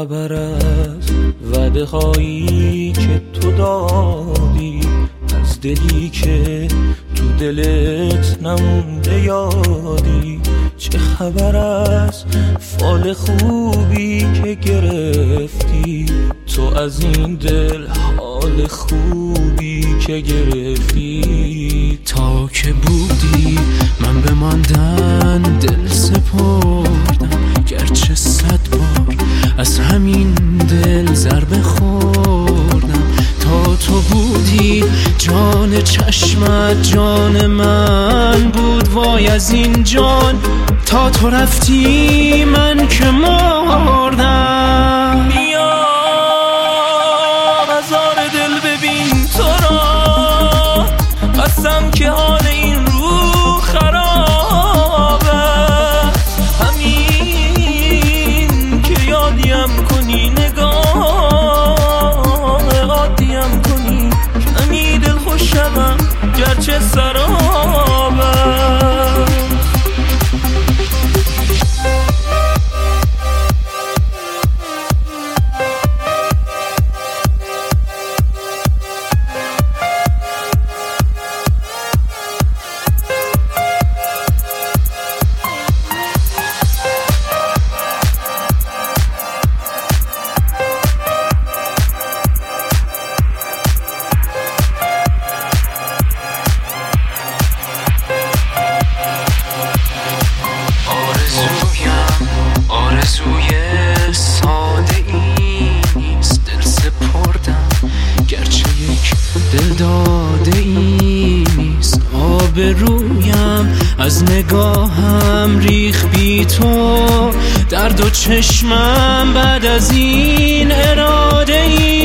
خبر از وعده هایی که تو دادی، از دلی که تو دلت نمونده یادی؟ چه خبر از فال خوبی که گرفتی تو از این دل، حال خوبی که گرفتی؟ تا که بودی من بماندن دل سپردم، گرچه 100 بار از همین دل ضربه خوردم. تا تو بودی جان چشمت جان من بود، وای از این جان. تا تو رفتی من که مردم. بیا مزار دل ببین تو را، قسم که حال این رو خرابه. همین که یادیم کنی، نگاه عادیم کنی، کمی دل خوشم گرچه سرابه. آرزوی ساده ایست، دل سپردم گرچه یک دل داده ایست. آبرویم از نگاهم ریخ بی تو، درد و چشمم بعد از این اراده ای.